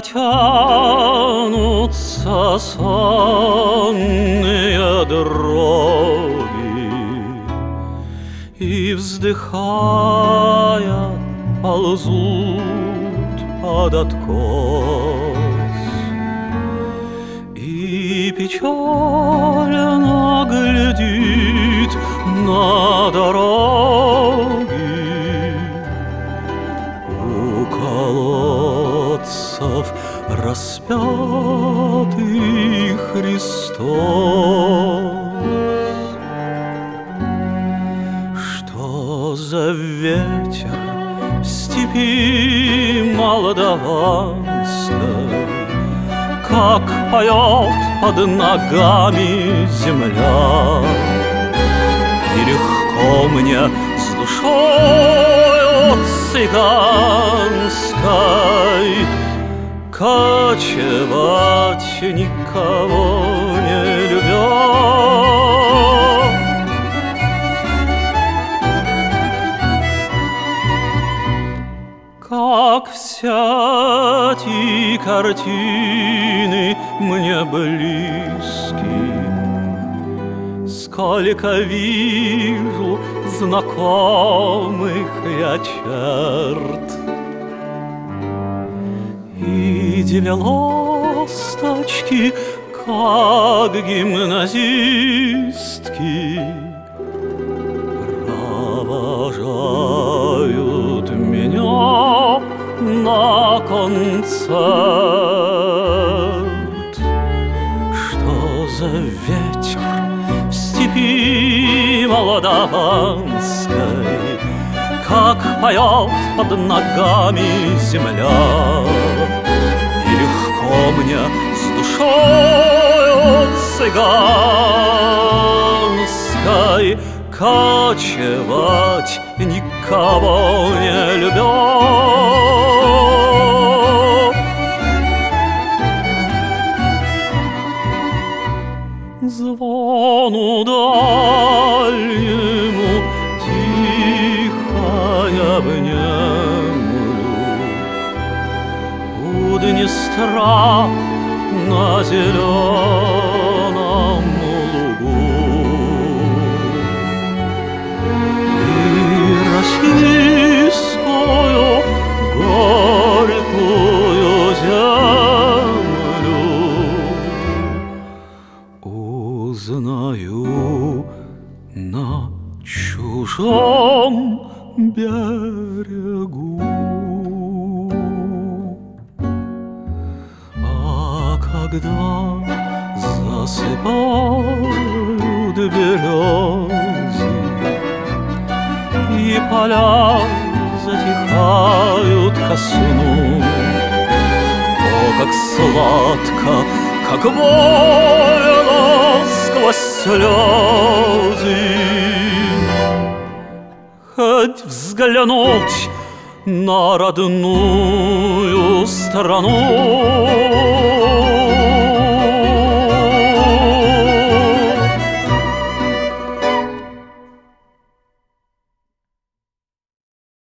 протянутся сонные дороги, и, вздыхая, ползут под откос, и печально глядит на дороги у колодцев распятый Христос. Что за ветер в степи молдаванской, как поет под ногами земля, и легко мне с душою цыганской кочевать, никого не любя. Как вся эти картины мне близки, сколько вижу знакомых я черт, и две ласточки, как гимназистки, провожают меня на концерт. Что за ветер в степи молдаванской, как поет под ногами земля, и легко мне с душою цыганской кочевать, никого не любя. Звону дальнему тихо я внемлю у Днестра на зеленом лугу, и российскую горькую землю узнаю на чужом берегу. А когда засыпают березы и поля затихают ко сну, о, как сладко, как больно сквозь слезы хоть взглянуть на родную страну.